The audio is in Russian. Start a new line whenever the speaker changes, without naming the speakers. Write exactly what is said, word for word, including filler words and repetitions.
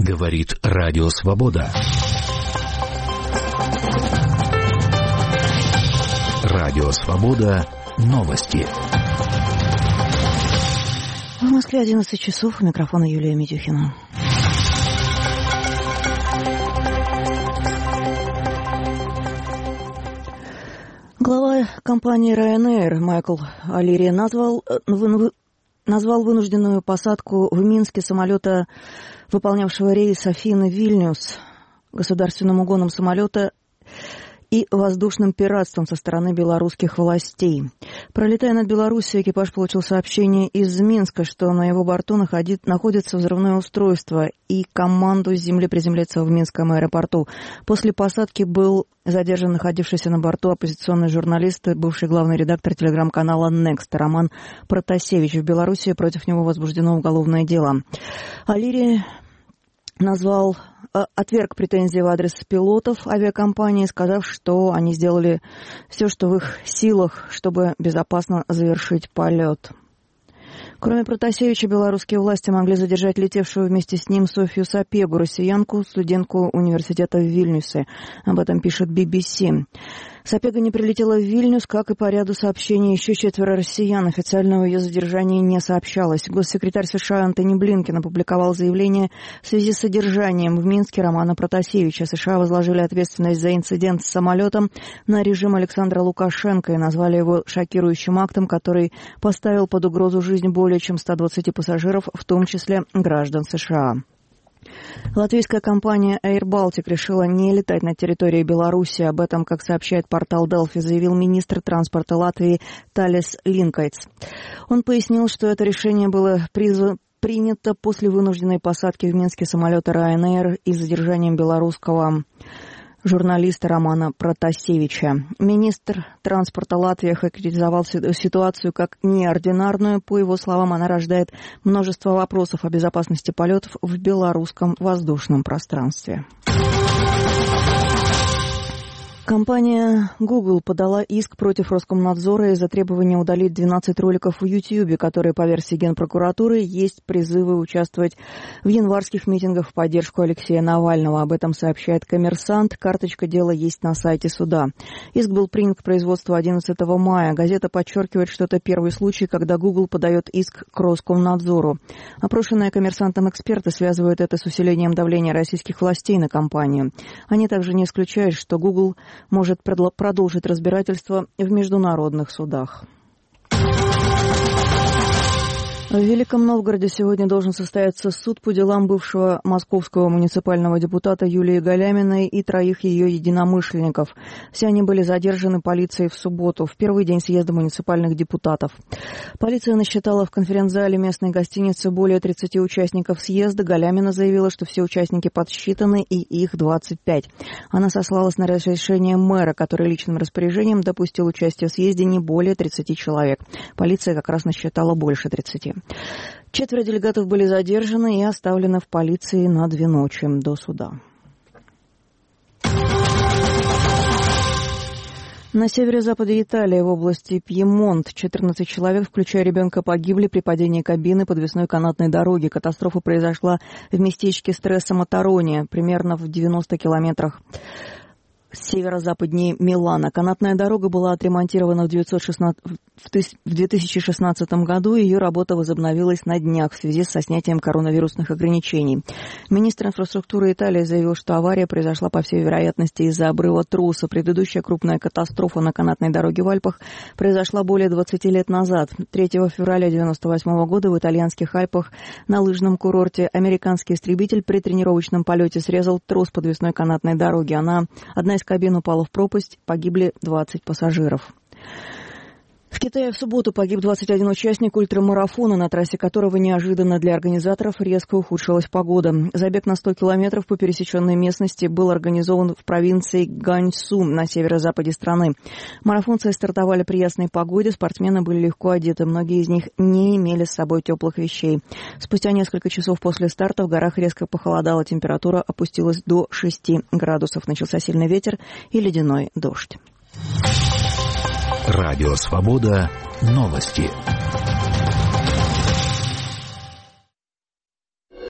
Говорит Радио Свобода. Радио Свобода. Новости.
В Москве одиннадцать часов. У микрофона Юлия Митюхина. Глава компании Ryanair Майкл Алири назвал, назвал вынужденную посадку в Минске самолета, выполнявшего рейс Афины-Вильнюс, государственным угоном самолета и воздушным пиратством со стороны белорусских властей. Пролетая над Белоруссией, экипаж получил сообщение из Минска, что на его борту находит, находится взрывное устройство, и команду с земли приземлиться в Минском аэропорту. После посадки был задержан находившийся на борту оппозиционный журналист, бывший главный редактор телеграм-канала Next Роман Протасевич. В Беларуси против него возбуждено уголовное дело. Алири назвал, отверг претензии в адрес пилотов авиакомпании, сказав, что они сделали все, что в их силах, чтобы безопасно завершить полет. Кроме Протасевича, белорусские власти могли задержать летевшую вместе с ним Софью Сапегу, россиянку, студентку университета в Вильнюсе. Об этом пишет би би си. Сапега не прилетела в Вильнюс, как и по ряду сообщений еще четверо россиян. Официально о ее задержании не сообщалось. Госсекретарь США Антони Блинкен опубликовал заявление в связи с содержанием в Минске Романа Протасевича. США возложили ответственность за инцидент с самолетом на режим Александра Лукашенко и назвали его шокирующим актом, который поставил под угрозу жизнь более чем ста двадцати пассажиров, в том числе граждан США. Латвийская компания Air Baltic решила не летать на территории Беларуси. Об этом, как сообщает портал Delfi, заявил министр транспорта Латвии Талис Линкайтс. Он пояснил, что это решение было призвано принято после вынужденной посадки в Минске самолета Ryanair и задержанием белорусского журналиста Романа Протасевича. Министр транспорта Латвии характеризовал ситуацию как неординарную. По его словам, она рождает множество вопросов о безопасности полетов в белорусском воздушном пространстве. Компания Google подала иск против Роскомнадзора из-за требования удалить двенадцать роликов в YouTube, которые, по версии Генпрокуратуры, есть призывы участвовать в январских митингах в поддержку Алексея Навального. Об этом сообщает «Коммерсант». Карточка дела есть на сайте суда. Иск был принят к производству одиннадцатого мая. Газета подчеркивает, что это первый случай, когда Google подает иск к Роскомнадзору. Опрошенные «Коммерсантом» эксперты связывают это с усилением давления российских властей на компанию. Они также не исключают, что Google может продолжить разбирательство в международных судах. В Великом Новгороде сегодня должен состояться суд по делам бывшего московского муниципального депутата Юлии Галяминой и троих ее единомышленников. Все они были задержаны полицией в субботу, в первый день съезда муниципальных депутатов. Полиция насчитала в конференц-зале местной гостиницы более тридцати участников съезда. Галямина заявила, что все участники подсчитаны, и их двадцать пять. Она сослалась на разрешение мэра, который личным распоряжением допустил участие в съезде не более тридцати человек. Полиция как раз насчитала больше тридцати. Четверо делегатов были задержаны и оставлены в полиции на две ночи до суда. На северо-западе Италии, в области Пьемонт, четырнадцать человек, включая ребенка, погибли при падении кабины подвесной канатной дороги. Катастрофа произошла в местечке Стресса-Матароне, примерно в девяноста километрах северо-западнее Милана. Канатная дорога была отремонтирована в две тысячи шестнадцатом году, и ее работа возобновилась на днях в связи со снятием коронавирусных ограничений. Министр инфраструктуры Италии заявил, что авария произошла, по всей вероятности, из-за обрыва троса. Предыдущая крупная катастрофа на канатной дороге в Альпах произошла более двадцати лет назад. третьего февраля девяносто восьмого года в итальянских Альпах на лыжном курорте американский истребитель при тренировочном полете срезал трос подвесной канатной дороги. Она, одна из кабин упала в пропасть, погибли двадцать пассажиров. В Китае в субботу погиб двадцать один участник ультрамарафона, на трассе которого неожиданно для организаторов резко ухудшилась погода. Забег на сто километров по пересеченной местности был организован в провинции Ганьсу на северо-западе страны. Марафонцы стартовали при ясной погоде, спортсмены были легко одеты, многие из них не имели с собой теплых вещей. Спустя несколько часов после старта в горах резко похолодало, температура опустилась до шести градусов. Начался сильный ветер и ледяной дождь.
Радио Свобода. Новости.